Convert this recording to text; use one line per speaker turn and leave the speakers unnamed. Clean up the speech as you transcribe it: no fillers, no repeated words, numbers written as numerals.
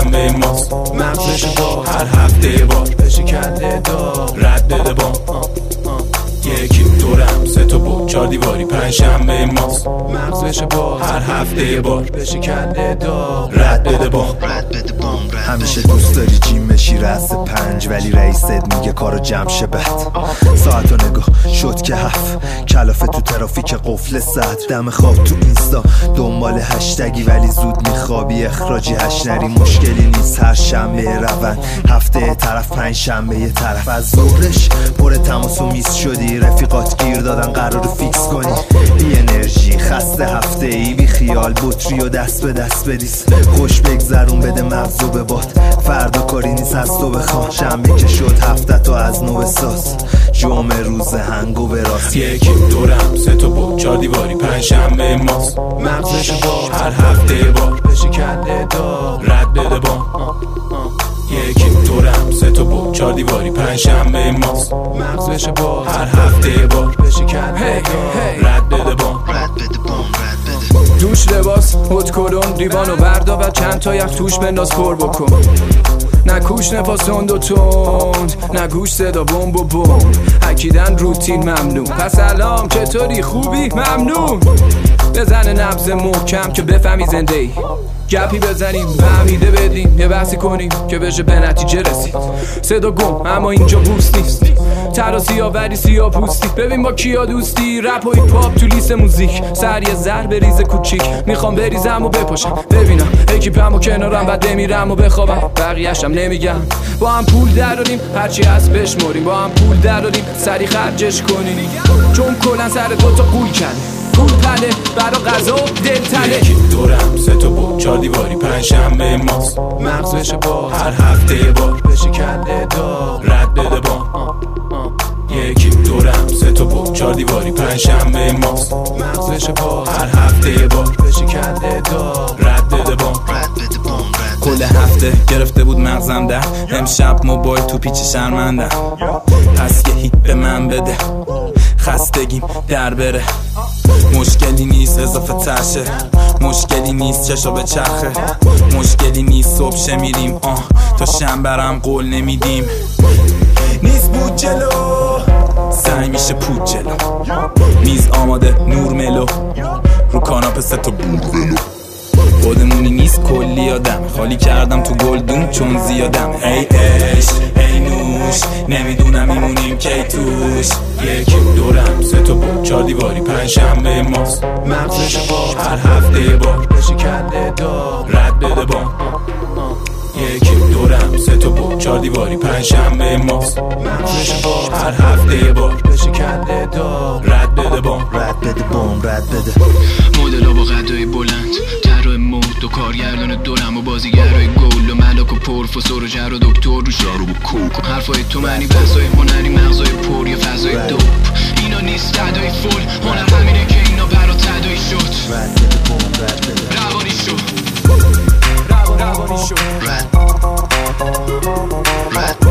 پنجشنبه ماست، مغزش باز هر هفته بار بشکنده دار رد بده بام. یکی دورم سه تا بود چار دیواری پنجشنبه ماست، مغزش باز هر هفته بار بشکنده دار رد بده بام.
همیشه دوست داری جیم بشی رأس 5 ولی رئیست میگه کارو جمع شه بد. ساعتو نگاه شد که 7 کلافه تو ترافیک قفل ساعت دم خواب تو اینستا دنبال هشتگی ولی زود میخوابی اخراجی هشنری مشکلی نیست هر شنبه روند هفته طرف پنجشنبه یه طرف از ظهرش پر تماس و میس شدی رفیقات گیر دادن قرار فیکس کنی بی انرژی خسته هفته ای بی خیال بطری و دست به دست بدیس خوش بگذرون بده مغزو به باد فردا کاری نیست از تو بخواه شنبه که شد هفته تو از نو بساز جمعه روز هنگو به راست.
یکی دورم سه تا بود چار دیواری پنجشنبه ماست، مغزش باز هر هفته بار بشکنده دار رد بده بام. یکی دورم سه تا بود چار دیواری پنجشنبه ماست، مغزش باز هر هفته بار بشکنده دار رد بده بام.
دوش لباس هد کلون دیوانو بردا و چند تا یخ توش بنداز پر بکن نه کوش نفاس تند و تند نه گوش صدا بمب و بمب اکیدن روتین ممنون پس سلام چطوری خوبی ممنون بزن نبض محکم که بفهمی زنده ای گپی بزنیم فهمیده بدیم یه بحثی کنیم که بشه به نتیجه رسید صدا گم اما اینجا بوست نیست ترا سیاه ولی سیاه پوستی ببین با کیا دوستی رپ و هیپ هاپ تو لیست موزیک سر یه ذر بریزه کوچیک میخوام بریزم و بپاشم ببینم اکیپم و کنارم بعد بمیرم و بخوابم بقیه‌شم نمیگم با هم پول دراریم هرچی هست بشمریم با هم پول دراریم سری خرجش کنیم چون کلن سر دوتا قول کرده پول پله برا غذا دل تله.
یکی دورم سه تا بود چار دیواری پنجشنبه ماست، مغزش باز هر هفته بار بشکنده دار رد بده بام. یکی دورم سه تا بود چار دیواری پنجشنبه ماست، مغزش باز هر هفته بار بشکنده دار رد بده بام.
کل هفته گرفته بود مغزم ده امشب موبایل تو پیچ شرمندم پس یه هیت به من بده خستگیم در بره مشکلی نیست اضافه تشه مشکلی نیست چشا به چرخه مشکلی نیست صبح شه میریم تا شنبرم قول نمیدیم نیست بود جلو سعی میشه پود جلو میز آماده نور ملو رو کاناپه سه تا بود ولو خودمونی نیست کلی آدم خالی کردم تو گلدون چون زیادم ای عشق ای نوش نمیدونم میمونیم کی توش.
یکی دورم سه تا بود چار دیواری پنجشنبه ماست، مغزش باز هر هفته بار بشکنده دار رد بده بام. یکی دورم سه تا بود چار دیواری پنجشنبه ماست، مغزش باز هر هفته بار بشکنده دار رد بده بام.
رد بده بام رد بده
مدلا با قدای بلند طراح مود و کارگردان دورم و بازیگرای گل و ملاک و پروفسور و جر و دکتر رو شارو و کوک حرفای تو معنی بحثای هنری مغزای پر یا فضای دوپ اینا نیست تدایی فول هنر همینه که اینا برا تدایی شد
رد بده بام رد بده
روانی شد
روانی شد
رد